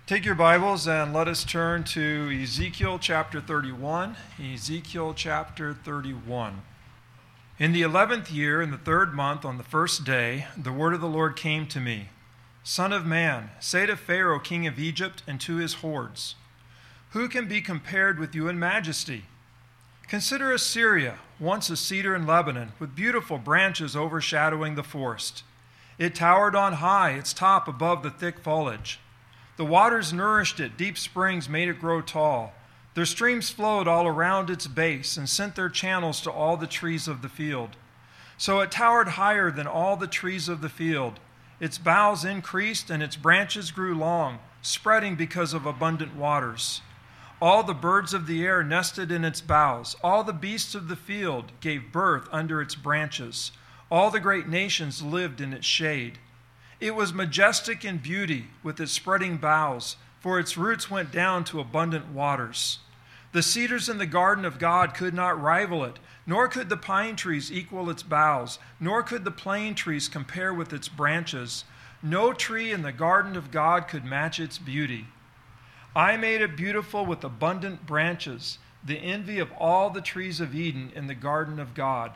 Take your Bibles and let us turn to Ezekiel chapter 31. Ezekiel chapter 31. In the 11th year, in the 3rd month, on the 1st day, the word of the Lord came to me. Son of man, say to Pharaoh, king of Egypt, and to his hordes, who can be compared with you in majesty? Consider Assyria, once a cedar in Lebanon, with beautiful branches overshadowing the forest. It towered on high, its top above the thick foliage. The waters nourished it, deep springs made it grow tall. Their streams flowed all around its base and sent their channels to all the trees of the field. So it towered higher than all the trees of the field. Its boughs increased and its branches grew long, spreading because of abundant waters. All the birds of the air nested in its boughs. All the beasts of the field gave birth under its branches. All the great nations lived in its shade. It was majestic in beauty with its spreading boughs, for its roots went down to abundant waters. The cedars in the garden of God could not rival it, nor could the pine trees equal its boughs, nor could the plane trees compare with its branches. No tree in the garden of God could match its beauty. I made it beautiful with abundant branches, the envy of all the trees of Eden in the garden of God.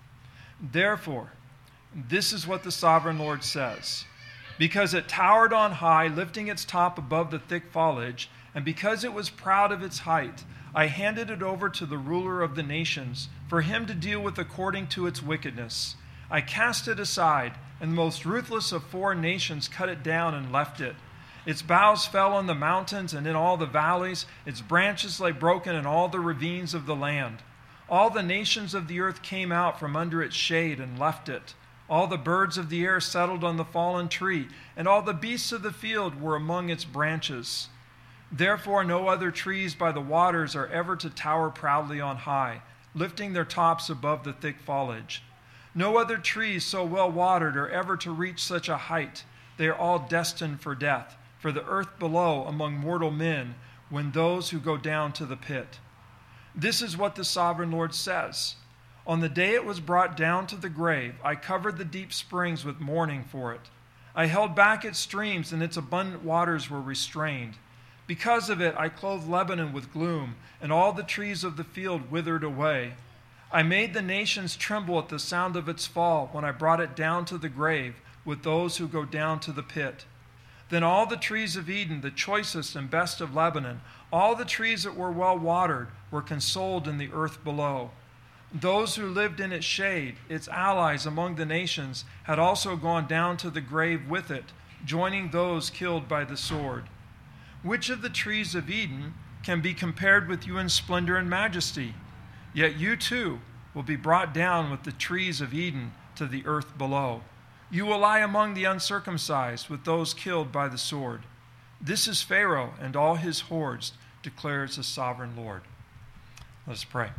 Therefore, this is what the sovereign Lord says. Because it towered on high, lifting its top above the thick foliage, and because it was proud of its height, I handed it over to the ruler of the nations, for him to deal with according to its wickedness. I cast it aside, and the most ruthless of foreign nations cut it down and left it. Its boughs fell on the mountains and in all the valleys. Its branches lay broken in all the ravines of the land. All the nations of the earth came out from under its shade and left it. All the birds of the air settled on the fallen tree, and all the beasts of the field were among its branches. Therefore no other trees by the waters are ever to tower proudly on high, lifting their tops above the thick foliage. No other trees so well watered are ever to reach such a height. They are all destined for death, for the earth below among mortal men, when those who go down to the pit. This is what the sovereign Lord says. On the day it was brought down to the grave, I covered the deep springs with mourning for it. I held back its streams, and its abundant waters were restrained. Because of it, I clothed Lebanon with gloom, and all the trees of the field withered away. I made the nations tremble at the sound of its fall when I brought it down to the grave with those who go down to the pit. Then all the trees of Eden, the choicest and best of Lebanon, all the trees that were well watered, were consoled in the earth below. Those who lived in its shade, its allies among the nations, had also gone down to the grave with it, joining those killed by the sword. Which of the trees of Eden can be compared with you in splendor and majesty? Yet you too will be brought down with the trees of Eden to the earth below. You will lie among the uncircumcised with those killed by the sword. This is Pharaoh and all his hordes, declares the sovereign Lord. Let us pray.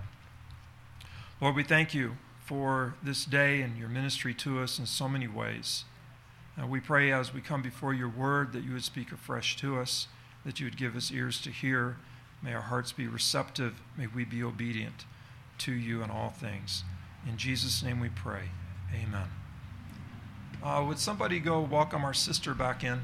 Lord, we thank you for this day and your ministry to us in so many ways. And we pray as we come before your word that you would speak afresh to us, that you would give us ears to hear. May our hearts be receptive. May we be obedient to you in all things. In Jesus' name we pray. Amen. Would somebody go welcome our sister back in?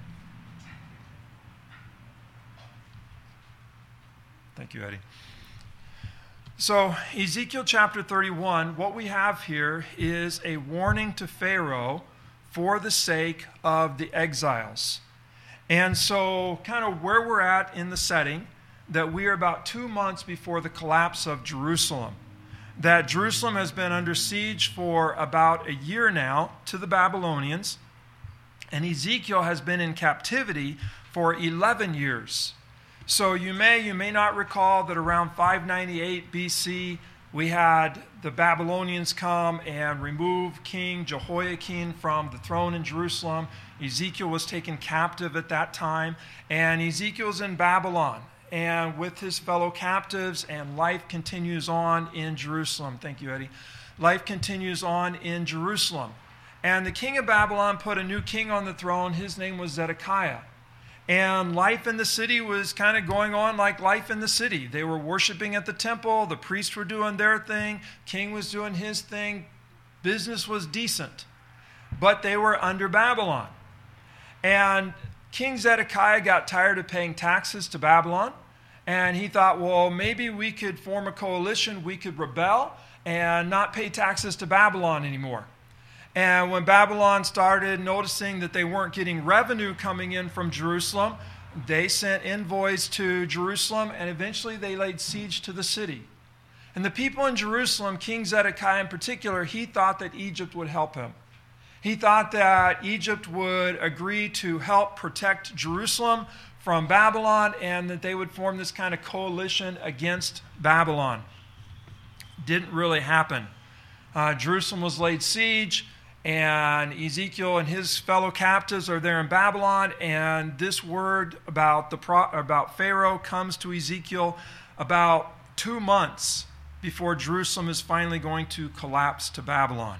Thank you, Eddie. So, Ezekiel chapter 31, what we have here is a warning to Pharaoh for the sake of the exiles. And so, kind of where we're at in the setting, that we are about 2 months before the collapse of Jerusalem. That Jerusalem has been under siege for about a year now to the Babylonians, and Ezekiel has been in captivity for 11 years. So you may not recall that around 598 BC, we had the Babylonians come and remove King Jehoiakim from the throne in Jerusalem. Ezekiel was taken captive at that time, and Ezekiel's in Babylon and with his fellow captives, and life continues on in Jerusalem. Thank you, Eddie. Life continues on in Jerusalem. And the king of Babylon put a new king on the throne. His name was Zedekiah. And life in the city was kind of going on like life in the city. They were worshiping at the temple. The priests were doing their thing. King was doing his thing. Business was decent. But they were under Babylon. And King Zedekiah got tired of paying taxes to Babylon, and he thought, well, maybe we could form a coalition, we could rebel and not pay taxes to Babylon anymore. And when Babylon started noticing that they weren't getting revenue coming in from Jerusalem, they sent envoys to Jerusalem, and eventually they laid siege to the city. And the people in Jerusalem, King Zedekiah in particular, he thought that Egypt would help him. He thought that Egypt would agree to help protect Jerusalem from Babylon, and that they would form this kind of coalition against Babylon. Didn't really happen. Jerusalem was laid siege, and Ezekiel and his fellow captives are there in Babylon, and this word about Pharaoh comes to Ezekiel about 2 months before Jerusalem is finally going to collapse to Babylon.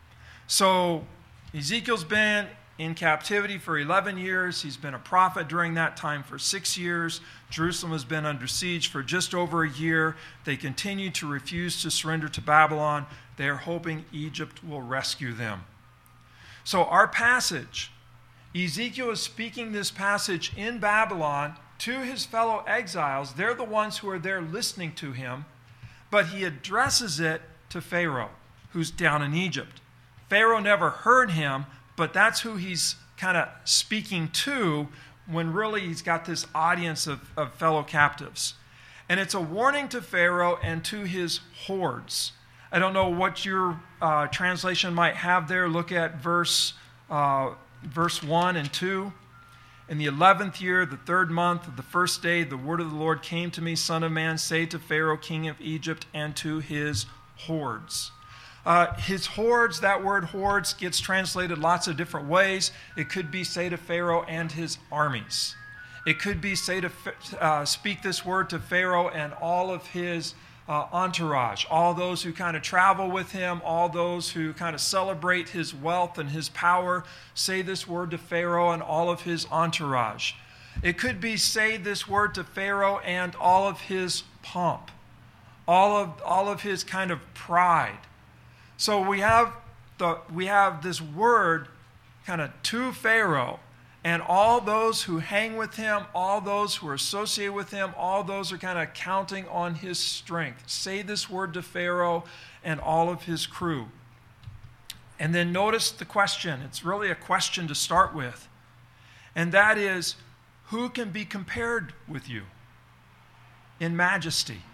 So Ezekiel's been in captivity for 11 years. He's been a prophet during that time for 6 years. Jerusalem has been under siege for just over a year. They continue to refuse to surrender to Babylon. They are hoping Egypt will rescue them. So our passage, Ezekiel is speaking this passage in Babylon to his fellow exiles. They're the ones who are there listening to him, but he addresses it to Pharaoh, who's down in Egypt. Pharaoh never heard him, but that's who he's kind of speaking to when really he's got this audience of fellow captives. And it's a warning to Pharaoh and to his hordes. I don't know what your translation might have there. Look at verse 1 and 2. In the 11th year, the 3rd month of the 1st day, the word of the Lord came to me, Son of man, say to Pharaoh, king of Egypt, and to his hordes. His hordes, that word hordes gets translated lots of different ways. It could be say to Pharaoh and his armies. It could be say to speak this word to Pharaoh and all of his entourage, all those who kind of travel with him, all those who kind of celebrate his wealth and his power. Say this word to Pharaoh and all of his entourage. It could be say this word to Pharaoh and all of his pomp, all of his kind of pride. So we have this word kind of to Pharaoh and all those who hang with him, all those who are associated with him, all those who are kind of counting on his strength. Say this word to Pharaoh and all of his crew. And then notice the question. It's really a question to start with. And that is, who can be compared with you in majesty?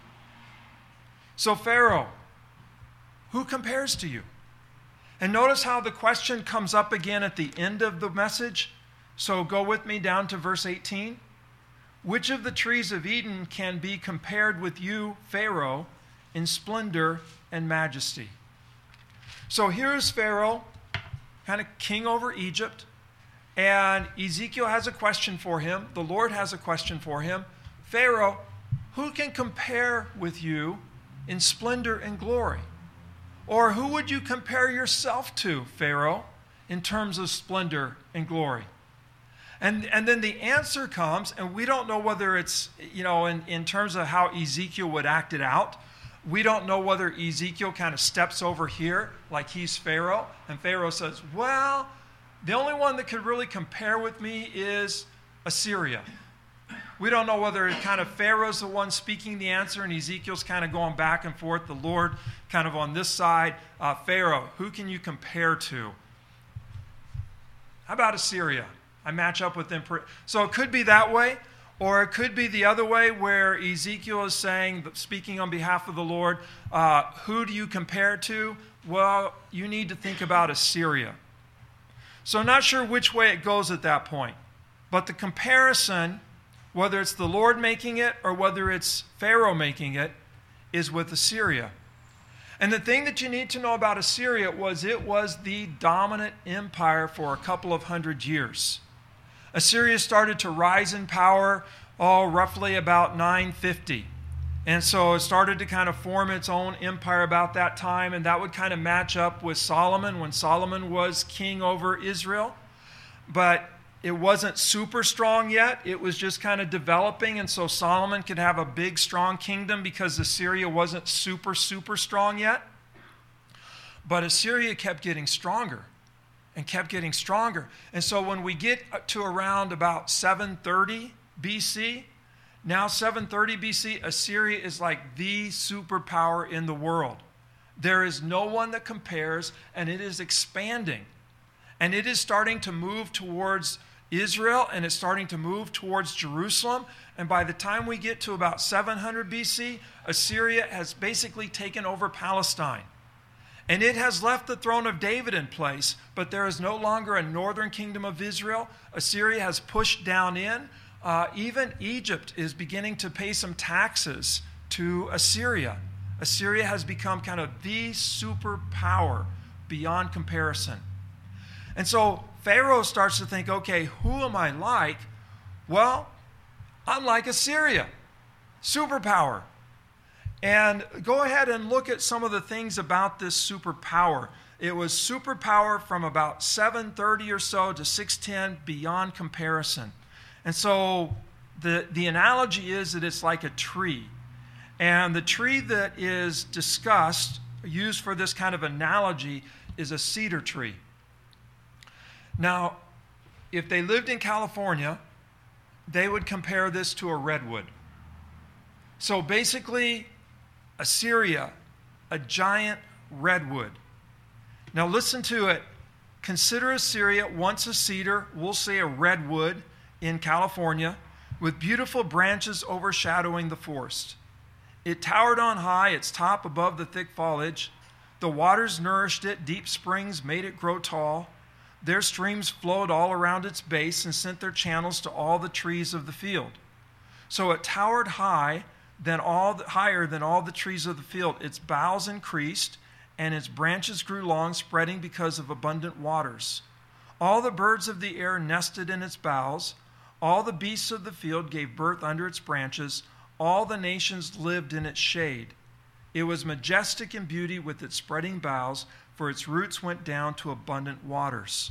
So Pharaoh, who compares to you? And notice how the question comes up again at the end of the message. So go with me down to verse 18. Which of the trees of Eden can be compared with you, Pharaoh, in splendor and majesty? So here's Pharaoh, kind of king over Egypt, and Ezekiel has a question for him. The Lord has a question for him. Pharaoh, who can compare with you in splendor and glory? Or who would you compare yourself to, Pharaoh, in terms of splendor and glory? And then the answer comes, and we don't know whether it's, in terms of how Ezekiel would act it out. We don't know whether Ezekiel kind of steps over here like he's Pharaoh, and Pharaoh says, well, the only one that could really compare with me is Assyria. We don't know whether it kind of Pharaoh's the one speaking the answer, and Ezekiel's kind of going back and forth, the Lord kind of on this side. Pharaoh, who can you compare to? How about Assyria? I match up with them. So it could be that way, or it could be the other way where Ezekiel is saying, speaking on behalf of the Lord, who do you compare to? Well, you need to think about Assyria. So I'm not sure which way it goes at that point. But the comparison, whether it's the Lord making it or whether it's Pharaoh making it, is with Assyria. And the thing that you need to know about Assyria was it was the dominant empire for a couple of 100 years. Assyria started to rise in power, roughly about 950. And so it started to kind of form its own empire about that time, and that would kind of match up with Solomon when Solomon was king over Israel. But it wasn't super strong yet. It was just kind of developing, and so Solomon could have a big, strong kingdom because Assyria wasn't super, super strong yet. But Assyria kept getting stronger and kept getting stronger. And so when we get to around about 730 BC, now 730 BC, Assyria is like the superpower in the world. There is no one that compares, and it is expanding. And it is starting to move towards Israel, and it's starting to move towards Jerusalem. And by the time we get to about 700 BC, Assyria has basically taken over Palestine. And it has left the throne of David in place, but there is no longer a northern kingdom of Israel. Assyria has pushed down in. Even Egypt is beginning to pay some taxes to Assyria. Assyria has become kind of the superpower beyond comparison. And so Pharaoh starts to think, okay, who am I like? Well, I'm like Assyria, superpower. And go ahead and look at some of the things about this superpower. It was superpower from about 730 or so to 610, beyond comparison. And so the analogy is that it's like a tree. And the tree that is discussed, used for this kind of analogy, is a cedar tree. Now, if they lived in California, they would compare this to a redwood. So basically, Assyria, a giant redwood. Now listen to it. Consider Assyria once a cedar, we'll say a redwood in California, with beautiful branches overshadowing the forest. It towered on high, its top above the thick foliage. The waters nourished it, deep springs made it grow tall. Their streams flowed all around its base and sent their channels to all the trees of the field. So it towered higher than all the trees of the field. Its boughs increased, and its branches grew long, spreading because of abundant waters. All the birds of the air nested in its boughs. All the beasts of the field gave birth under its branches. All the nations lived in its shade. It was majestic in beauty with its spreading boughs, for its roots went down to abundant waters.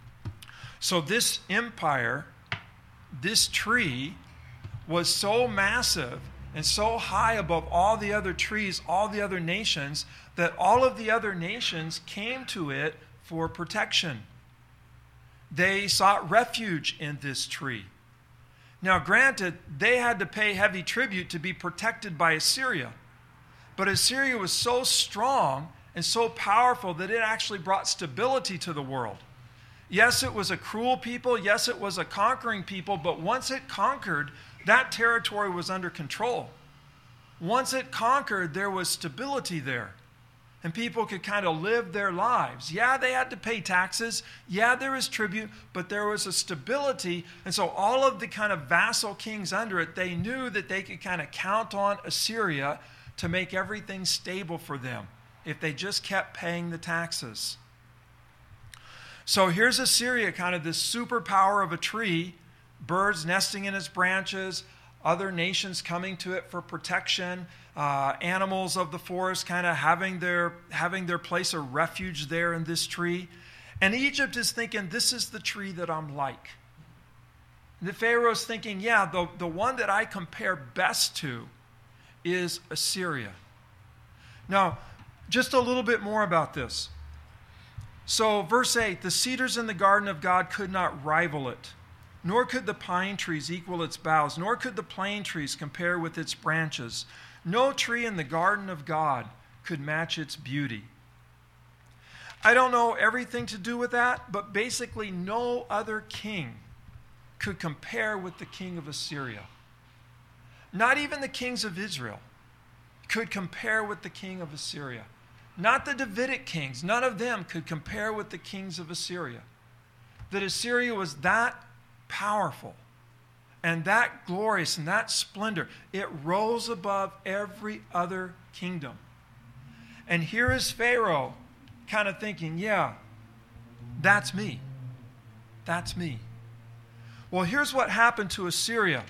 So this empire, this tree, was so massive and so high above all the other trees, all the other nations, that all of the other nations came to it for protection. They sought refuge in this tree. Now, granted, they had to pay heavy tribute to be protected by Assyria. But Assyria was so strong and so powerful that it actually brought stability to the world. Yes, it was a cruel people. Yes, it was a conquering people. But once it conquered, that territory was under control. Once it conquered, there was stability there. And people could kind of live their lives. Yeah, they had to pay taxes. Yeah, there was tribute, but there was a stability. And so all of the kind of vassal kings under it, they knew that they could kind of count on Assyria to make everything stable for them if they just kept paying the taxes. So here's Assyria, kind of this superpower of a tree, birds nesting in its branches, other nations coming to it for protection, animals of the forest kind of having their place of refuge there in this tree. And Egypt is thinking, this is the tree that I'm like. And the Pharaoh's thinking, yeah, the one that I compare best to is Assyria. Now, just a little bit more about this. So, verse 8, the cedars in the garden of God could not rival it, nor could the pine trees equal its boughs, nor could the plane trees compare with its branches. No tree in the garden of God could match its beauty. I don't know everything to do with that, but basically no other king could compare with the king of Assyria. Not even the kings of Israel could compare with the king of Assyria. Not the Davidic kings. None of them could compare with the kings of Assyria. That Assyria was that powerful and that glorious and that splendor. It rose above every other kingdom. And here is Pharaoh kind of thinking, yeah, that's me. That's me. Well, here's what happened to Assyria.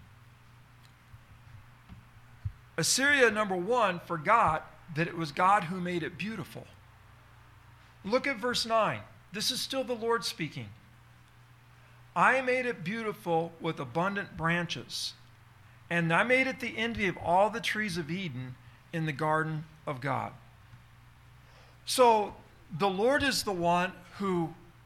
Assyria, number one, forgot that it was God who made it beautiful. Look at verse 9. This is still the Lord speaking. I made it beautiful with abundant branches, and I made it the envy of all the trees of Eden in the garden of God. So the Lord is the one who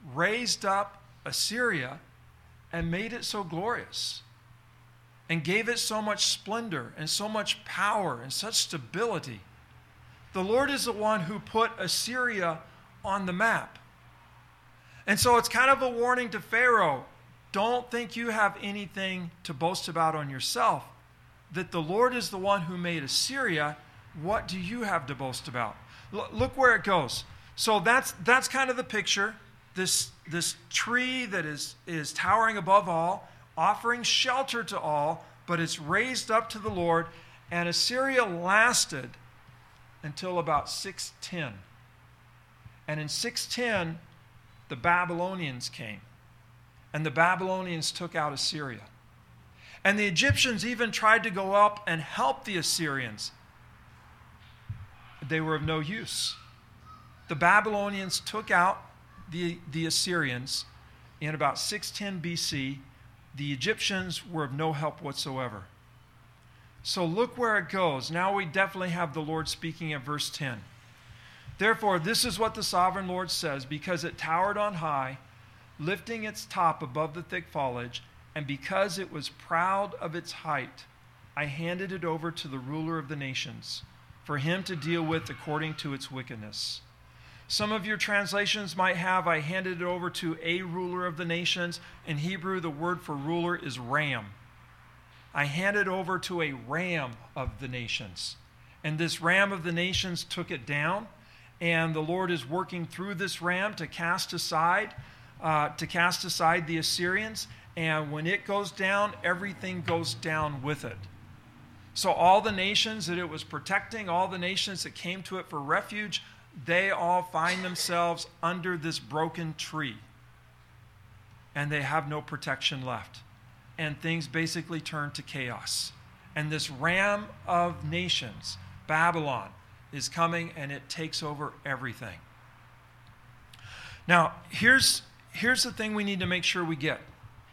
raised up Assyria and made it so glorious and gave it so much splendor and so much power and such stability. The Lord is the one who put Assyria on the map. And so it's kind of a warning to Pharaoh. Don't think you have anything to boast about on yourself. That the Lord is the one who made Assyria. What do you have to boast about? Look where it goes. So that's kind of the picture. This tree that is towering above all, offering shelter to all, but it's raised up to the Lord. And Assyria lasted until about 610. And in 610, the Babylonians came. And the Babylonians took out Assyria. And the Egyptians even tried to go up and help the Assyrians. They were of no use. The Babylonians took out the Assyrians in about 610 BC. The Egyptians were of no help whatsoever. So look where it goes. Now we definitely have the Lord speaking at verse 10. Therefore, this is what the sovereign Lord says, because it towered on high, lifting its top above the thick foliage, and because it was proud of its height, I handed it over to the ruler of the nations, for him to deal with according to its wickedness. Some of your translations might have, I handed it over to a ruler of the nations. In Hebrew, the word for ruler is ram. I handed over to a ram of the nations. And this ram of the nations took it down. And the Lord is working through this ram to cast aside the Assyrians. And when it goes down, everything goes down with it. So all the nations that it was protecting, all the nations that came to it for refuge, they all find themselves under this broken tree. And they have no protection left. And things basically turn to chaos. And this ram of nations, Babylon, is coming and it takes over everything. Now, here's the thing we need to make sure we get.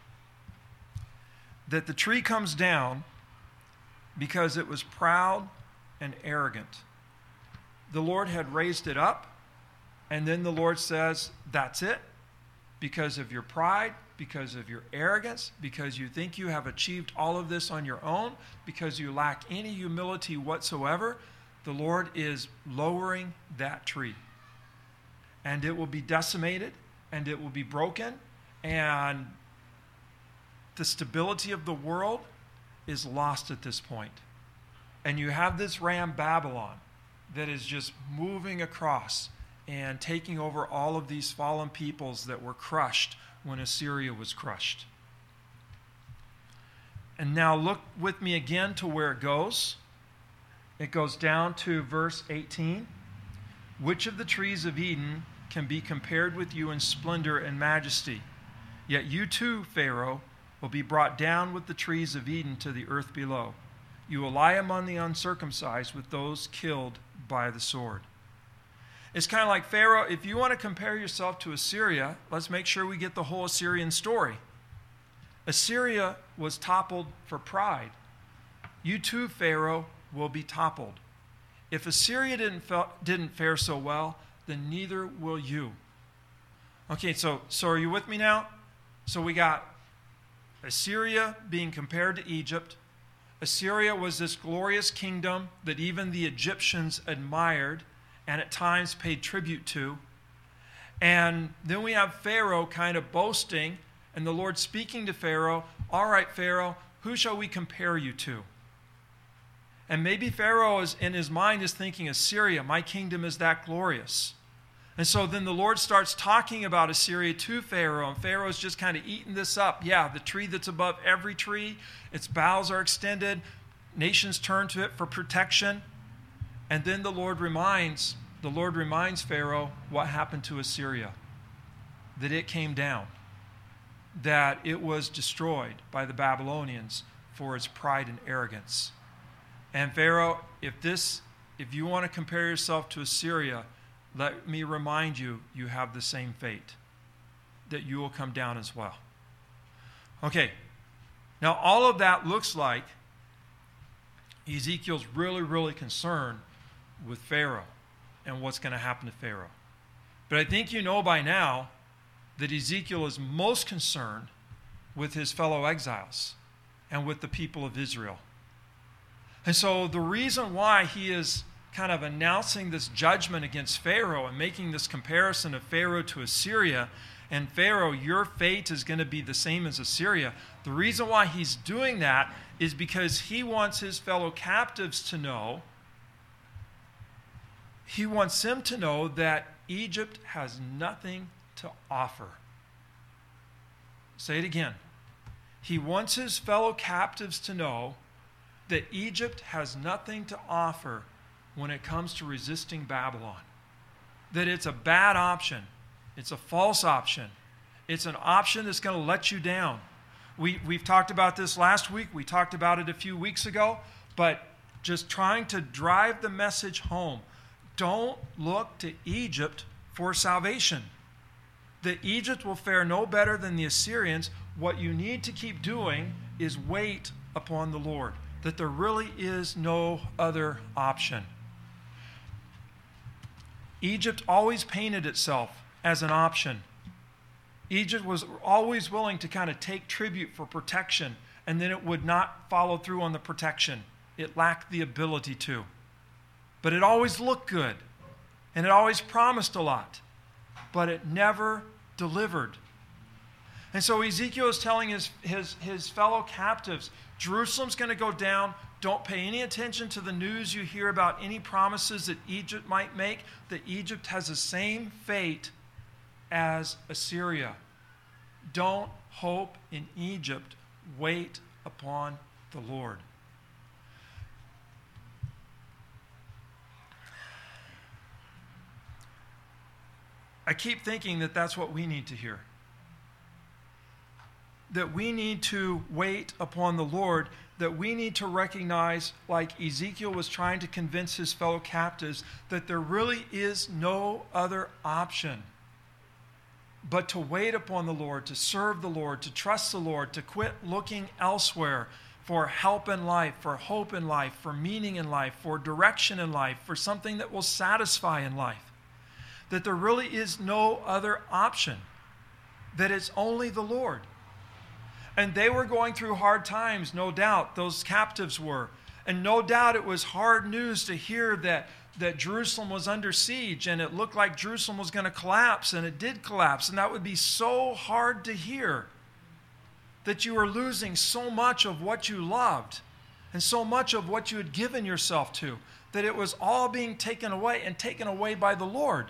That the tree comes down because it was proud and arrogant. The Lord had raised it up, and then the Lord says, that's it. Because of your pride, because of your arrogance, because you think you have achieved all of this on your own, because you lack any humility whatsoever, the Lord is lowering that tree. And it will be decimated, and it will be broken, and the stability of the world is lost at this point. And you have this ram, Babylon, that is just moving across and taking over all of these fallen peoples that were crushed when Assyria was crushed. And now look with me again to where it goes. It goes down to verse 18. Which of the trees of Eden can be compared with you in splendor and majesty? Yet you too, Pharaoh, will be brought down with the trees of Eden to the earth below. You will lie among the uncircumcised with those killed by the sword. It's kind of like Pharaoh, if you want to compare yourself to Assyria, let's make sure we get the whole Assyrian story. Assyria was toppled for pride. You too, Pharaoh, will be toppled. If Assyria didn't fare so well, then neither will you. Okay, so are you with me now? So we got Assyria being compared to Egypt. Assyria was this glorious kingdom that even the Egyptians admired and at times paid tribute to. And then we have Pharaoh kind of boasting, and the Lord speaking to Pharaoh, all right, Pharaoh, who shall we compare you to? And maybe Pharaoh is in his mind is thinking, Assyria, my kingdom is that glorious. And so then the Lord starts talking about Assyria to Pharaoh, and Pharaoh's just kind of eating this up. Yeah, the tree that's above every tree, its boughs are extended, nations turn to it for protection. And then the Lord reminds Pharaoh what happened to Assyria, that it came down, that it was destroyed by the Babylonians for its pride and arrogance. And Pharaoh, if you want to compare yourself to Assyria, let me remind you, you have the same fate, that you will come down as well. Okay, now all of that looks like Ezekiel's really, really concerned with Pharaoh and what's going to happen to Pharaoh. But I think you know by now that Ezekiel is most concerned with his fellow exiles and with the people of Israel. And so the reason why he is kind of announcing this judgment against Pharaoh and making this comparison of Pharaoh to Assyria, and Pharaoh, your fate is going to be the same as Assyria. The reason why he's doing that is because he wants his fellow captives to know, he wants them to know that Egypt has nothing to offer. Say it again. He wants his fellow captives to know that Egypt has nothing to offer when it comes to resisting Babylon. That it's a bad option. It's a false option. It's an option that's going to let you down. We've talked about this last week. We talked about it a few weeks ago. But just trying to drive the message home. Don't look to Egypt for salvation. That Egypt will fare no better than the Assyrians. What you need to keep doing is wait upon the Lord. That there really is no other option. Egypt always painted itself as an option. Egypt was always willing to kind of take tribute for protection, and then it would not follow through on the protection. It lacked the ability to. But it always looked good, and it always promised a lot, but it never delivered. And so Ezekiel is telling his fellow captives, Jerusalem's going to go down. Don't pay any attention to the news you hear about any promises that Egypt might make, that Egypt has the same fate as Assyria. Don't hope in Egypt. Wait upon the Lord. I keep thinking that that's what we need to hear. That we need to wait upon the Lord, that we need to recognize, like Ezekiel was trying to convince his fellow captives, that there really is no other option but to wait upon the Lord, to serve the Lord, to trust the Lord, to quit looking elsewhere for help in life, for hope in life, for meaning in life, for direction in life, for something that will satisfy in life. That there really is no other option, that it's only the Lord. And they were going through hard times, no doubt, those captives were. And no doubt it was hard news to hear that Jerusalem was under siege, and it looked like Jerusalem was going to collapse, and it did collapse. And that would be so hard to hear, that you were losing so much of what you loved and so much of what you had given yourself to, that it was all being taken away, and taken away by the Lord.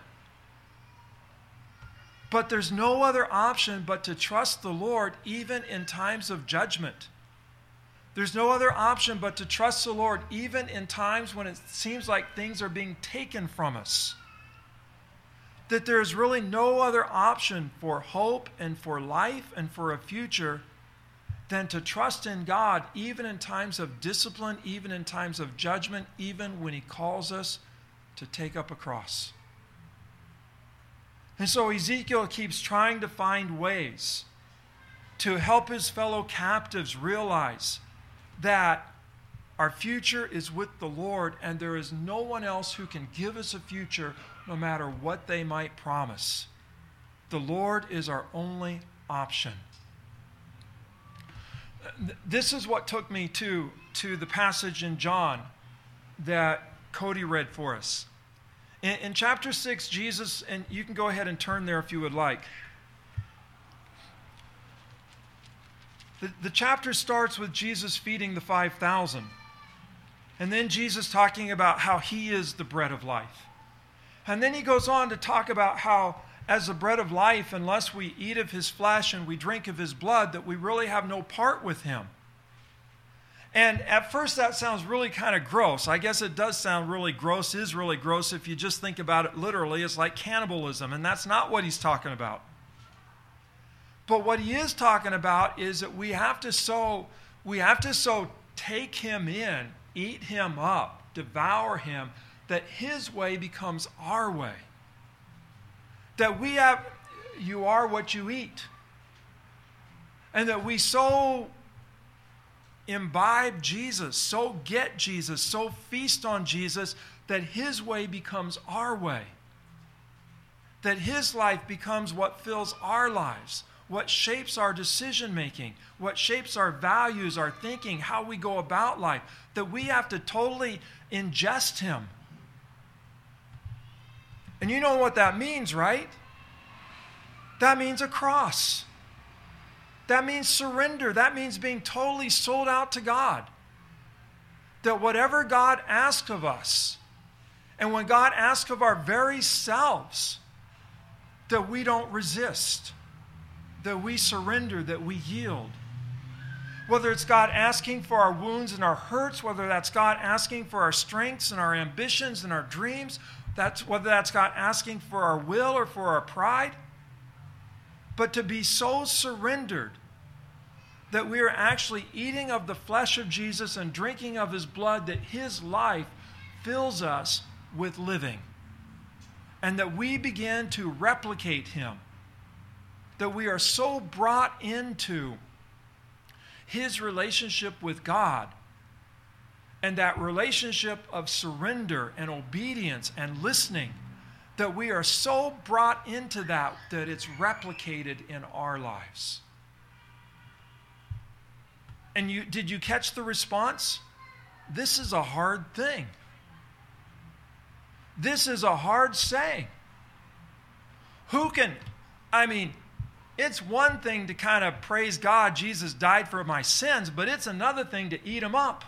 But there's no other option but to trust the Lord even in times of judgment. There's no other option but to trust the Lord even in times when it seems like things are being taken from us. That there's really no other option for hope and for life and for a future than to trust in God even in times of discipline, even in times of judgment, even when He calls us to take up a cross. And so Ezekiel keeps trying to find ways to help his fellow captives realize that our future is with the Lord, and there is no one else who can give us a future no matter what they might promise. The Lord is our only option. This is what took me to the passage in John that Cody read for us. In chapter 6, Jesus, and you can go ahead and turn there if you would like. The chapter starts with Jesus feeding the 5,000. And then Jesus talking about how He is the bread of life. And then He goes on to talk about how, as the bread of life, unless we eat of His flesh and we drink of His blood, that we really have no part with Him. And at first that sounds really kind of gross. I guess it does sound really gross, is really gross if you just think about it literally. It's like cannibalism, and that's not what He's talking about. But what He is talking about is that we have to so take Him in, eat Him up, devour Him, that His way becomes our way. That you are what you eat. And that we so imbibe Jesus, so get Jesus, so feast on Jesus, that His way becomes our way. that his life becomes what fills our lives, what shapes our decision making, what shapes our values, our thinking, how we go about life, that we have to totally ingest him. And you know what that means, right? That means a cross. That means surrender. That means being totally sold out to God. That whatever God asks of us, and when God asks of our very selves, that we don't resist, that we surrender, that we yield. Whether it's God asking for our wounds and our hurts, whether that's God asking for our strengths and our ambitions and our dreams, whether that's God asking for our will or for our pride, but to be so surrendered that we are actually eating of the flesh of Jesus and drinking of his blood, that his life fills us with living, and that we begin to replicate him, that we are so brought into his relationship with God, and that relationship of surrender and obedience and listening, that we are so brought into that it's replicated in our lives. And did you catch the response? This is a hard thing. This is a hard saying. It's one thing to kind of praise God, Jesus died for my sins, but it's another thing to eat them up.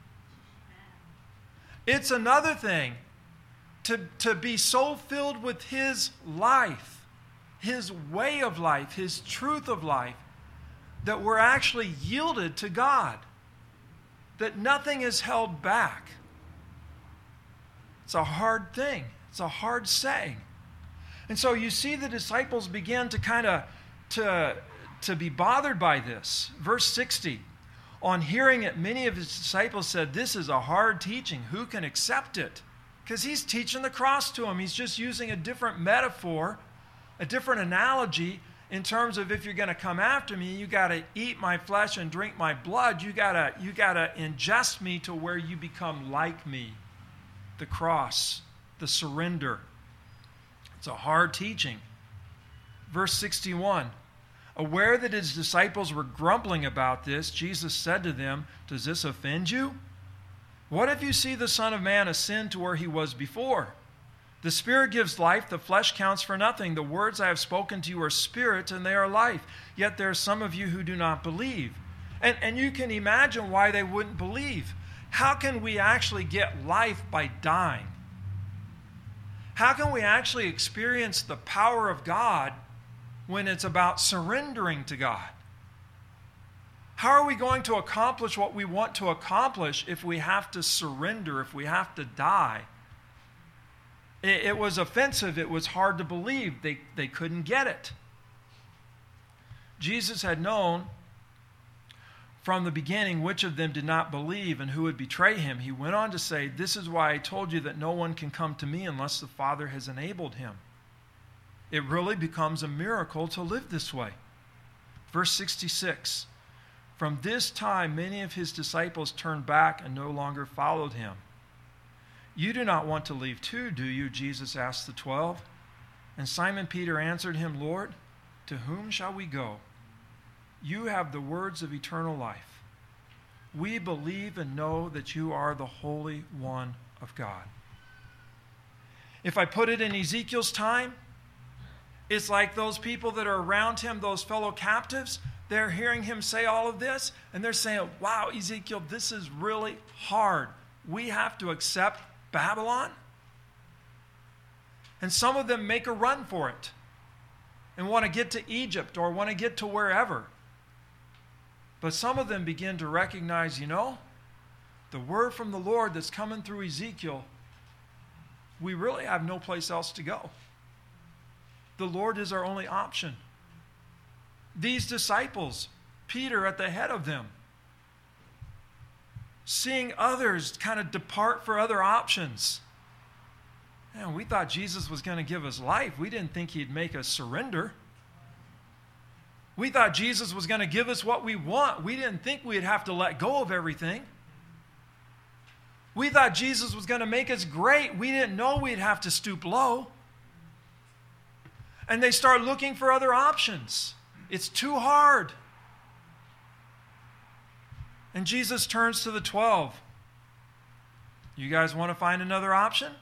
It's another thing to be so filled with his life, his way of life, his truth of life, that we're actually yielded to God, that nothing is held back. It's a hard thing. It's a hard saying. And so you see the disciples begin to kind of to be bothered by this. Verse 60, on hearing it, many of his disciples said, this is a hard teaching. Who can accept it? Because he's teaching the cross to them. He's just using a different metaphor, a different analogy in terms of, if you're going to come after me, you got to eat my flesh and drink my blood. You got to ingest me to where you become like me. The cross, the surrender. It's a hard teaching. Verse 61, aware that his disciples were grumbling about this, Jesus said to them, does this offend you? What if you see the Son of Man ascend to where he was before? The Spirit gives life, the flesh counts for nothing. The words I have spoken to you are spirit, and they are life. Yet there are some of you who do not believe. And you can imagine why they wouldn't believe. How can we actually get life by dying? How can we actually experience the power of God when it's about surrendering to God? How are we going to accomplish what we want to accomplish if we have to surrender, if we have to die? It was offensive. It was hard to believe. They couldn't get it. Jesus had known from the beginning which of them did not believe and who would betray him. He went on to say, this is why I told you that no one can come to me unless the Father has enabled him. It really becomes a miracle to live this way. Verse 66, from this time many of his disciples turned back and no longer followed him. You do not want to leave too, do you? Jesus asked the 12. And Simon Peter answered him, Lord, to whom shall we go? You have the words of eternal life. We believe and know that you are the Holy One of God. If I put it in Ezekiel's time, it's like those people that are around him, those fellow captives, they're hearing him say all of this, and they're saying, wow, Ezekiel, this is really hard. We have to accept Babylon? And some of them make a run for it and want to get to Egypt or want to get to wherever. But some of them begin to recognize, the word from the Lord that's coming through Ezekiel, we really have no place else to go. The Lord is our only option. These disciples, Peter at the head of them, seeing others kind of depart for other options. Man, we thought Jesus was going to give us life. We didn't think he'd make us surrender. We thought Jesus was going to give us what we want. We didn't think we'd have to let go of everything. We thought Jesus was going to make us great. We didn't know we'd have to stoop low. And they start looking for other options. It's too hard. And Jesus turns to the 12. You guys want to find another option?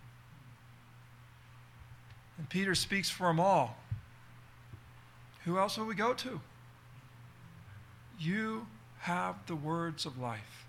And Peter speaks for them all. Who else will we go to? You have the words of life.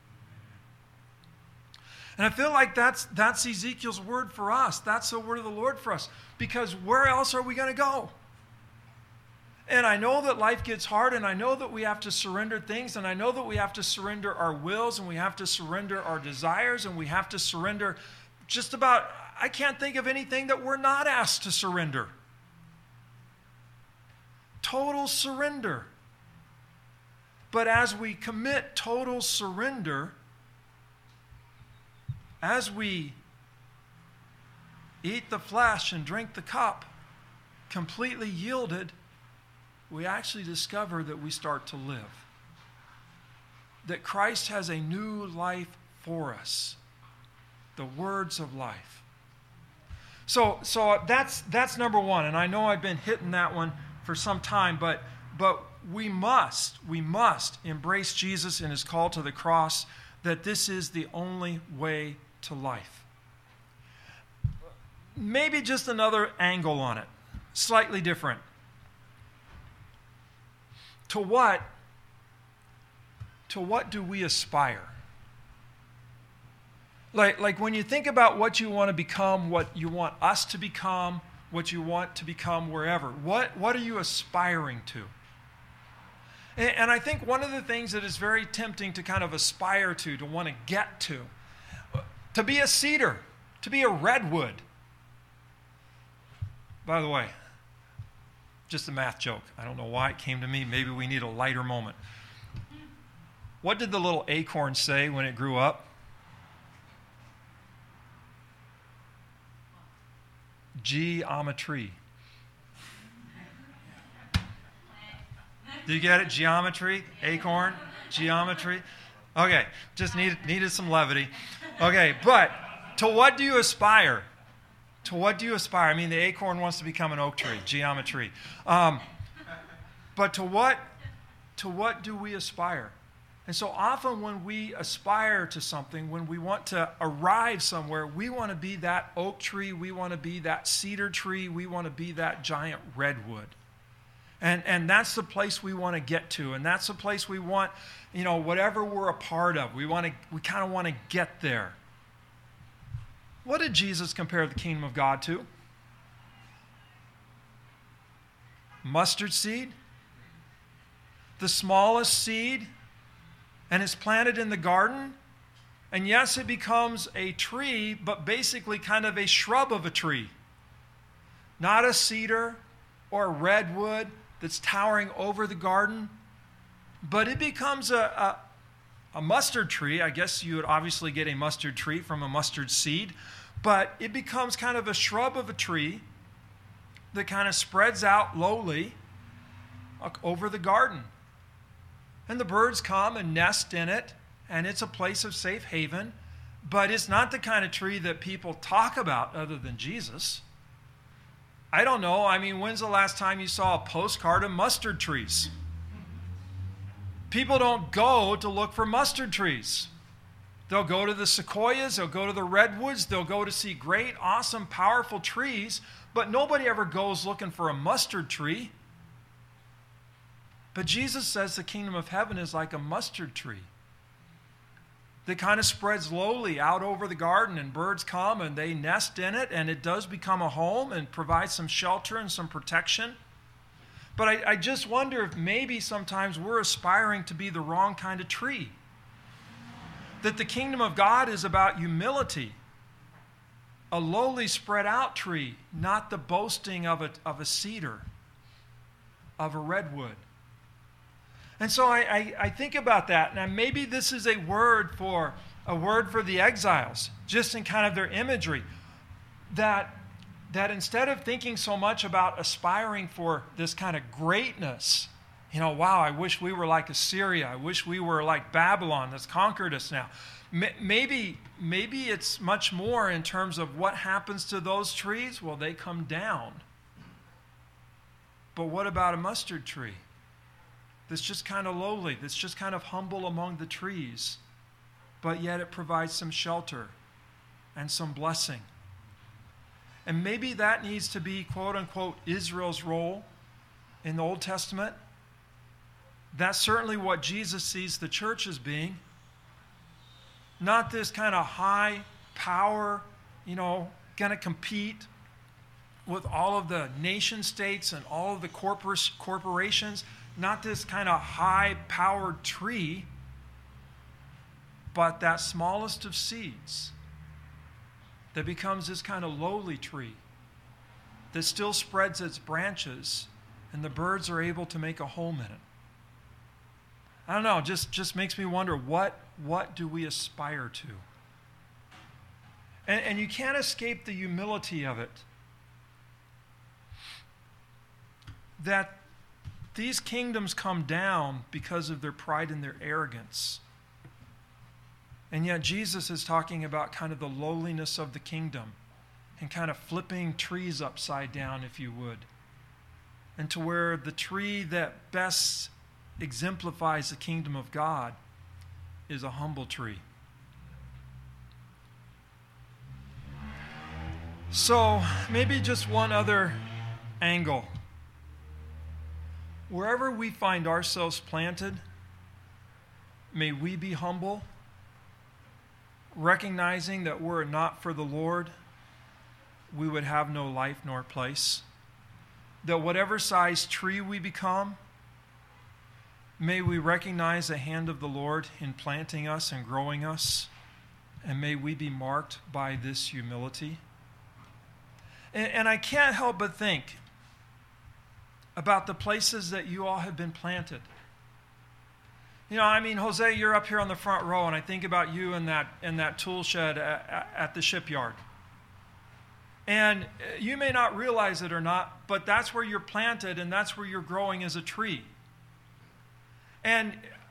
And I feel like that's Ezekiel's word for us. That's the word of the Lord for us. Because where else are we going to go? And I know that life gets hard, and I know that we have to surrender things, and I know that we have to surrender our wills, and we have to surrender our desires, and we have to surrender just about, I can't think of anything that we're not asked to surrender. Total surrender. But as we commit total surrender, as we eat the flesh and drink the cup, completely yielded, we actually discover that we start to live. That Christ has a new life for us. The words of life. So that's number one. And I know I've been hitting that one for some time, but we must embrace Jesus and his call to the cross, that this is the only way to life. Maybe just another angle on it, slightly different. To what do we aspire? Like when you think about what you want to become, what you want us to become, what you want to become wherever, what are you aspiring to? And I think one of the things that is very tempting to kind of aspire to want to get to be a cedar, to be a redwood. By the way, just a math joke. I don't know why it came to me. Maybe we need a lighter moment. What did the little acorn say when it grew up? Geometry. Do you get it? Geometry? Acorn? Geometry? Okay, just needed some levity. Okay, but to what do you aspire? To what do you aspire? I mean, the acorn wants to become an oak tree, geometry. But to what do we aspire? And so often when we aspire to something, when we want to arrive somewhere, we want to be that oak tree, we want to be that cedar tree, we want to be that giant redwood. And that's the place we want to get to, and that's the place we want, whatever we're a part of, we kind of want to get there. What did Jesus compare the kingdom of God to? Mustard seed? The smallest seed, and it's planted in the garden. And yes, it becomes a tree, but basically kind of a shrub of a tree. Not a cedar or a redwood that's towering over the garden, but it becomes a mustard tree. I guess you would obviously get a mustard tree from a mustard seed, but it becomes kind of a shrub of a tree that kind of spreads out lowly over the garden. And the birds come and nest in it, and it's a place of safe haven, but it's not the kind of tree that people talk about other than Jesus. I don't know. I mean, when's the last time you saw a postcard of mustard trees? People don't go to look for mustard trees. They'll go to the sequoias, they'll go to the redwoods, they'll go to see great, awesome, powerful trees, but nobody ever goes looking for a mustard tree. But Jesus says the kingdom of heaven is like a mustard tree that kind of spreads lowly out over the garden, and birds come and they nest in it, and it does become a home and provides some shelter and some protection. But I just wonder if maybe sometimes we're aspiring to be the wrong kind of tree. That the kingdom of God is about humility, a lowly spread out tree, not the boasting of a cedar, of a redwood. And so I think about that. Now maybe this is a word for the exiles, just in kind of their imagery, that instead of thinking so much about aspiring for this kind of greatness, wow, I wish we were like Assyria. I wish we were like Babylon that's conquered us now. Maybe it's much more in terms of what happens to those trees. Well, they come down But what about a mustard tree that's just kind of lowly, that's just kind of humble among the trees, but yet it provides some shelter and some blessing? And maybe that needs to be, quote unquote, Israel's role in the Old Testament. That's certainly what Jesus sees the church as being. Not this kind of high power, going to compete with all of the nation states and all of the corporations. Not this kind of high-powered tree, but that smallest of seeds that becomes this kind of lowly tree that still spreads its branches and the birds are able to make a home in it. I don't know, just makes me wonder, what do we aspire to? And you can't escape the humility of it. That these kingdoms come down because of their pride and their arrogance. And yet Jesus is talking about kind of the lowliness of the kingdom and kind of flipping trees upside down, if you would. And to where the tree that best exemplifies the kingdom of God is a humble tree. So maybe just one other angle. Wherever we find ourselves planted, may we be humble, recognizing that were it not for the Lord, we would have no life nor place. That whatever size tree we become, may we recognize the hand of the Lord in planting us and growing us, and may we be marked by this humility. And I can't help but think about the places that you all have been planted. Jose, you're up here on the front row, and I think about you in that tool shed at the shipyard. And you may not realize it or not, but that's where you're planted, and that's where you're growing as a tree. And,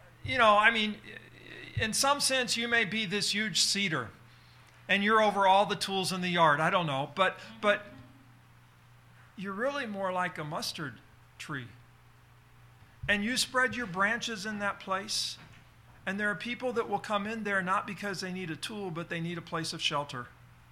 in some sense, you may be this huge cedar, and you're over all the tools in the yard. I don't know, but you're really more like a mustard tree. And you spread your branches in that place, and there are people that will come in there not because they need a tool, but they need a place of shelter.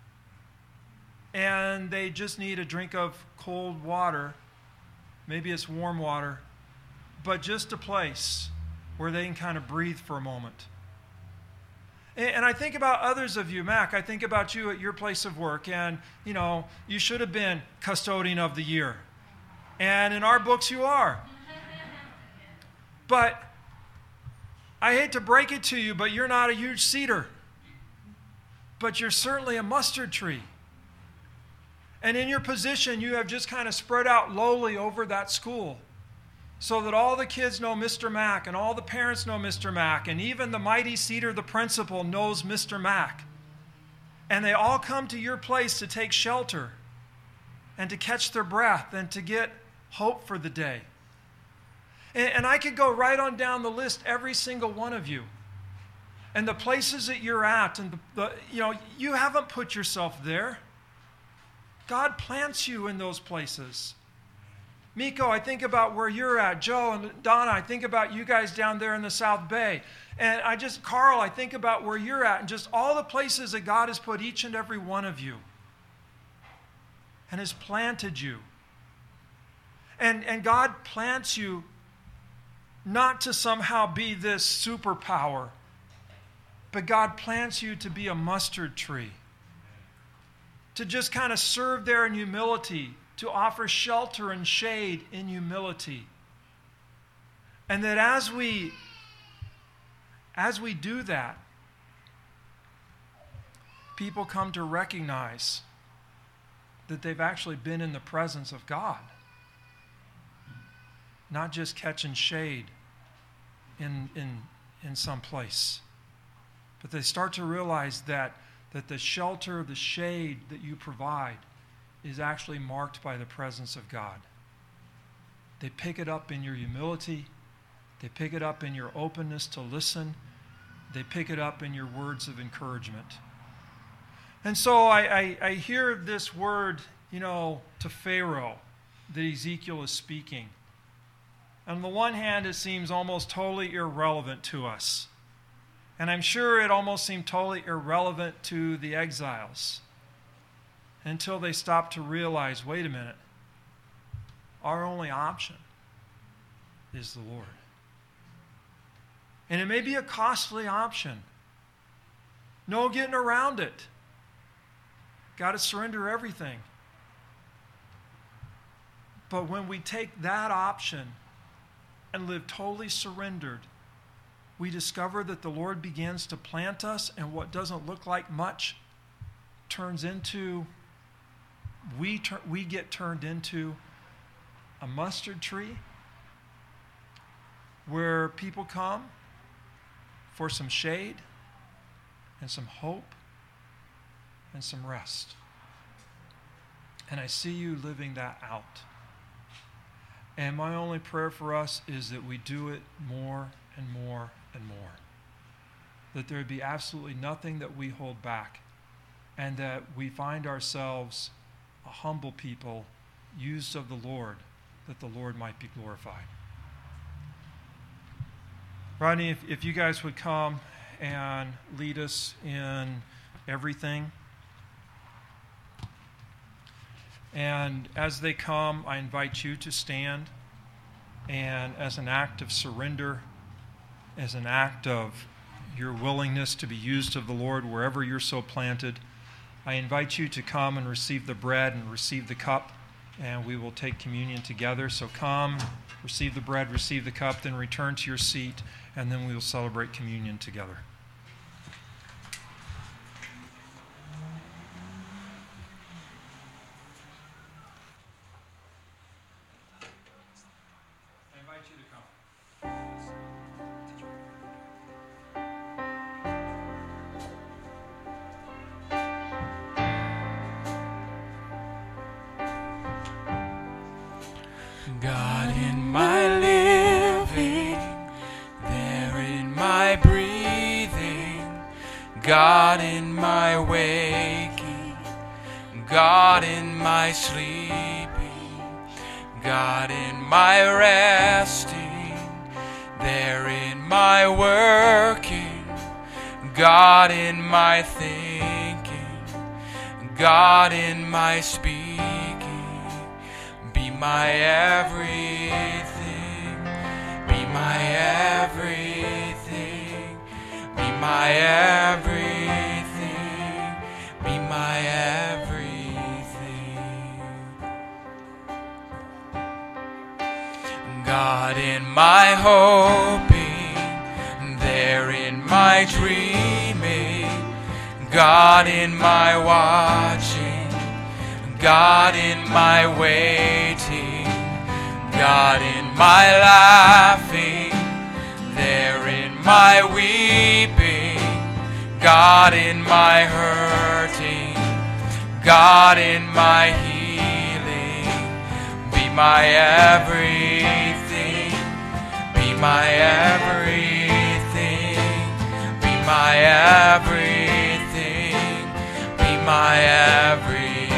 And they just need a drink of cold water. Maybe it's warm water, but just a place where they can kind of breathe for a moment. And I think about others of you, Mac. I think about you at your place of work, and you should have been custodian of the year. And in our books you are. But I hate to break it to you, but you're not a huge cedar. But you're certainly a mustard tree. And in your position, you have just kind of spread out lowly over that school so that all the kids know Mr. Mack and all the parents know Mr. Mack, and even the mighty cedar, the principal, knows Mr. Mack. And they all come to your place to take shelter and to catch their breath and to get hope for the day. And I could go right on down the list, every single one of you. And the places that you're at, and you haven't put yourself there. God plants you in those places. Miko, I think about where you're at. Joe and Donna, I think about you guys down there in the South Bay. And Carl, I think about where you're at and just all the places that God has put each and every one of you and has planted you. And God plants you not to somehow be this superpower, but God plants you to be a mustard tree, to just kind of serve there in humility, to offer shelter and shade in humility. And that as we do that, people come to recognize that they've actually been in the presence of God, not just catching shade in some place, but they start to realize that the shelter, the shade that you provide is actually marked by the presence of God. They pick it up in your humility. They pick it up in your openness to listen. They pick it up in your words of encouragement. And so I hear this word, to Pharaoh, that Ezekiel is speaking. On the one hand, it seems almost totally irrelevant to us. And I'm sure it almost seemed totally irrelevant to the exiles until they stopped to realize, wait a minute, our only option is the Lord. And it may be a costly option. No getting around it. Got to surrender everything. But when we take that option and live totally surrendered, we discover that the Lord begins to plant us, and what doesn't look like much turns into, we get turned into a mustard tree where people come for some shade and some hope and some rest. And I see you living that out. And my only prayer for us is that we do it more and more and more. That there would be absolutely nothing that we hold back, and that we find ourselves a humble people used of the Lord, that the Lord might be glorified. Rodney, if you guys would come and lead us in everything. And as they come, I invite you to stand, and as an act of surrender, as an act of your willingness to be used of the Lord wherever you're so planted, I invite you to come and receive the bread and receive the cup, and we will take communion together. So come, receive the bread, receive the cup, then return to your seat, and then we will celebrate communion together. God in my living, there in my breathing, God in my waking, God in my sleeping, God in my resting, there in my working, God in my thinking, God in my speaking. Be my everything, be my everything, be my everything, be my everything. God in my hoping, there in my dreaming, God in my watching, God in my waiting, God in my laughing, there in my weeping, God in my hurting, God in my healing. Be my everything, be my everything, be my everything, be my everything.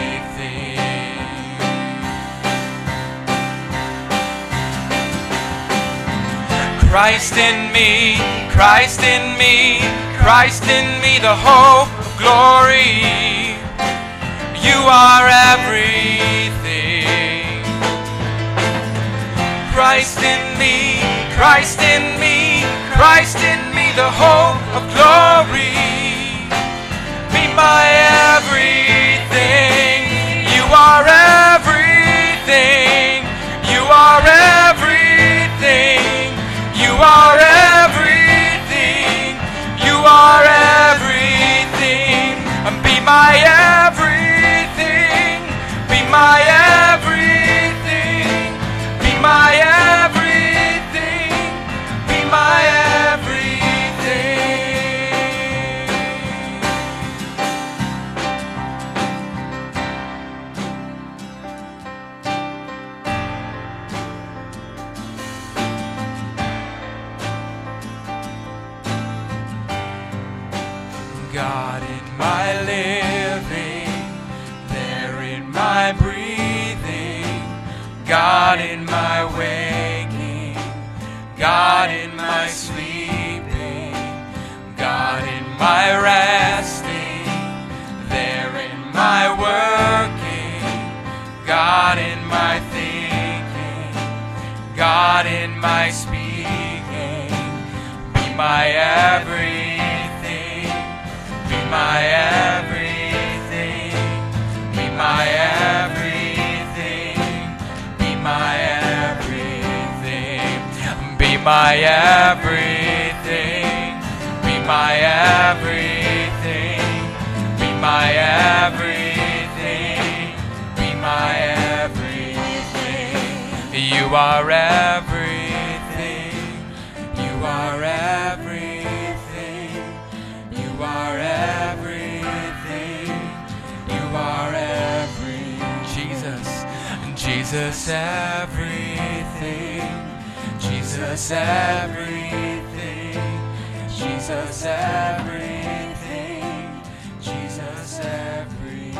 Christ in me, Christ in me, Christ in me, the hope of glory. You are everything. Christ in me, Christ in me, Christ in me, the hope of glory. Be my everything. You are everything. You are everything. You are everything, you are everything, and be my everything, be my everything, be my everything, be my God in my living, there in my breathing, God in my waking, God in my sleeping, God in my resting, there in my working, God in my thinking, God in my speaking. Be my everything, be my everything, be my everything, be my everything, be my everything, be my everything, be my everything, be my everything. You are everything, you are everything, you are everything, you are everything. Jesus everything, Jesus everything, Jesus everything, Jesus everything.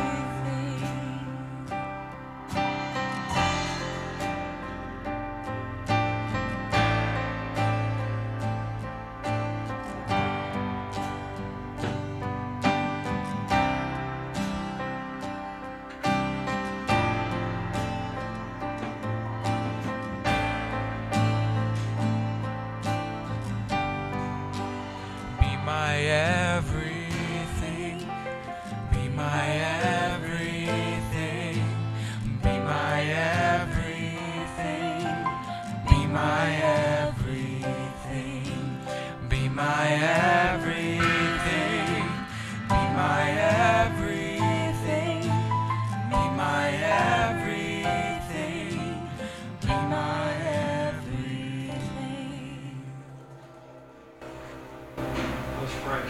Be my everything, be my everything, be my everything, be my everything, be my everything, be my everything, be my everything, be my everything. Let's pray.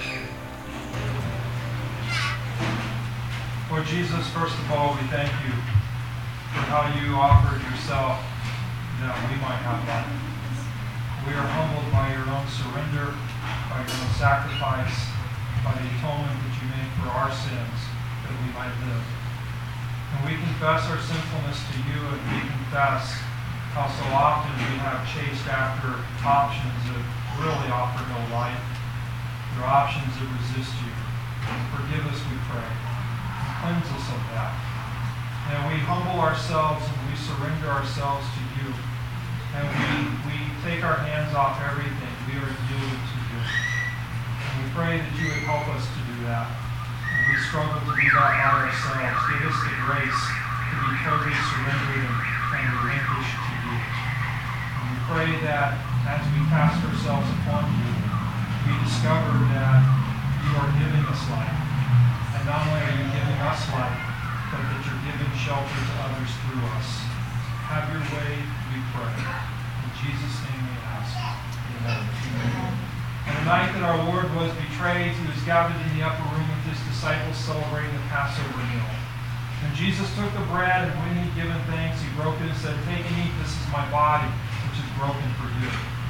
Lord Jesus, first of all, we thank you for how you offered yourself that we might have life. We are humbled by your own surrender, by your own sacrifice, by the atonement that you made for our sins, that we might live. And we confess our sinfulness to you, and we confess how so often we have chased after options that really offer no life. There are options that resist you. Forgive us, we pray. Cleanse us of that. And we humble ourselves and we surrender ourselves to you. And we take our hands off everything. We are yielded to you. And we pray that you would help us to do that. And we struggle to do that by ourselves. Give us the grace to be totally surrendered and relinquished to you. And we pray that as we cast ourselves upon you, we discover that you are giving us life. And not only are you giving us life, but that you're giving shelter to others through us. Have your way, we pray. In Jesus' name we ask. Amen. On the night that our Lord was betrayed, he was gathered in the upper room with his disciples celebrating the Passover meal. And Jesus took the bread, and when he had given thanks, he broke it and said, "Take and eat, this is my body, which is broken for you."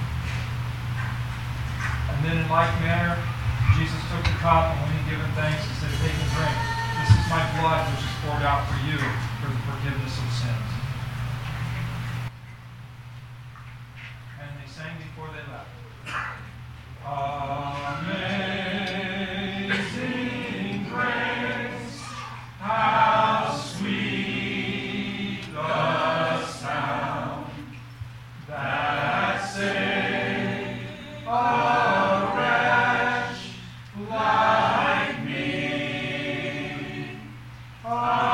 And then in like manner, Jesus took the cup, and when he had given thanks, he said, "Take and drink. This is my blood, which is poured out for you for the forgiveness of sins." And they sang before they left. Amazing grace, how sweet the sound that saved a wretch like me. I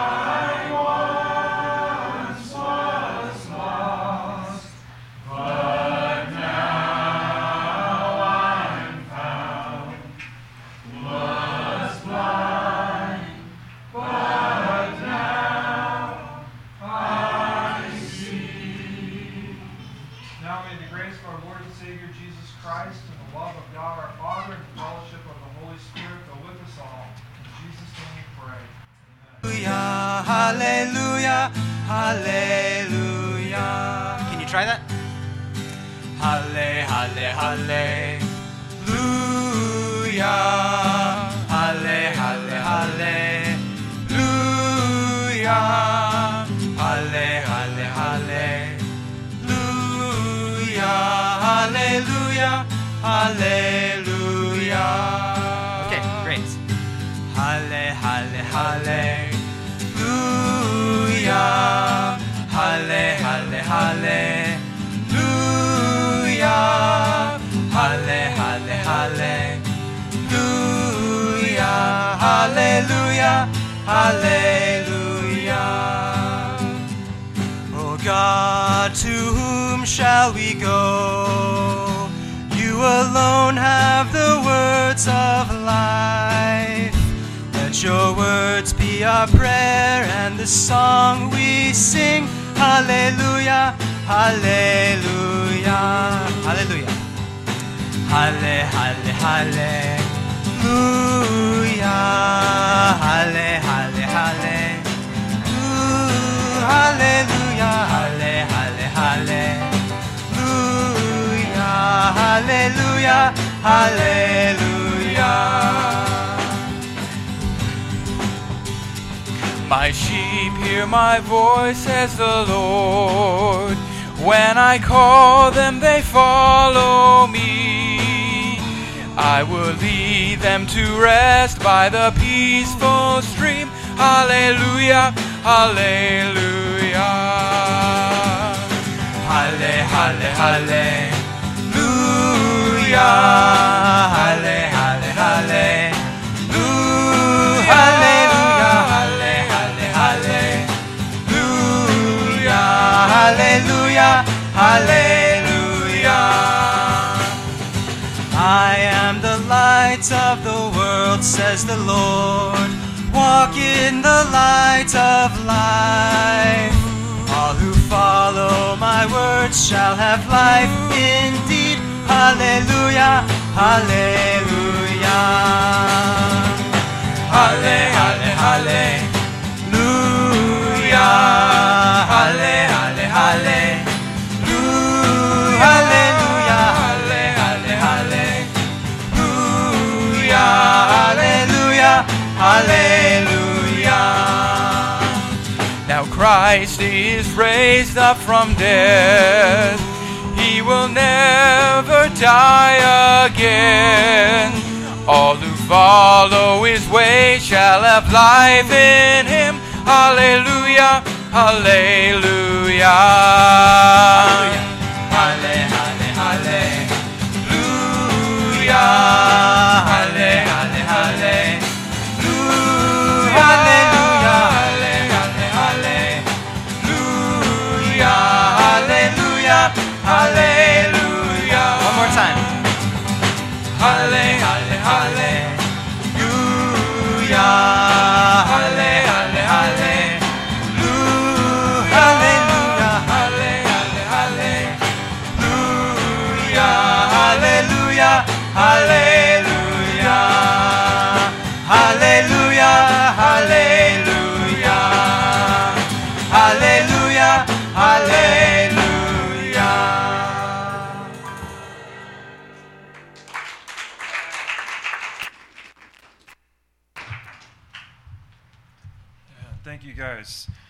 once was lost, but now I'm found. Was blind, but now I see. Now may the grace of our Lord and Savior Jesus Christ and the love of God our Father and the fellowship of the Holy Spirit go with us all. In Jesus' name we pray. Amen. Hallelujah, hallelujah. Can you try that? Halle, halle, hallelujah. Halle, halle, hallelujah. Halle, halle, hallelujah. Halle, halle, hallelujah. Halle, halle, hallelujah. Halle, halle, hallelujah. Hallelujah, hallelujah. O God, to whom shall we go? You alone have the words of life. Let your words be our prayer and the song we sing. Hallelujah, hallelujah, hallelujah. Halle, halle, hallelujah. Halle, halle, hallelujah. Hallelujah, halle, halle, hallelujah. Hallelujah, hallelujah. My sheep hear my voice, says the Lord. When I call them, they follow me. I will lead them to rest by the peaceful stream. Hallelujah, hallelujah. Halle, halle, hallelujah. Halle, halle, hallelujah. Hallelujah, halle, halle, hallelujah. Hallelujah, hallelujah. I am the light of the world, says the Lord. Walk in the light of life. All who follow my words shall have life indeed. Hallelujah, hallelujah. Halle, halle, hallelujah. Halle, halle, hallelujah. Hallelujah, halle, halle, hallelujah. Hallelujah, hallelujah. Now Christ is raised up from death. He will never die again. All who follow his way shall have life in him. Hallelujah, hallelujah. Halle, halle, hallelujah. Halle, halle, hallelujah. Hallelujah, halle, halle, hallelujah. Hallelujah, hallelujah. One more time. Halle, halle, hallelujah. Halle, halle, hallelujah. Hallelujah, halle, halle, hallelujah. Hallelujah, hallelujah. Hallelujah, hallelujah. Hallelujah, hallelujah. Thank you, guys.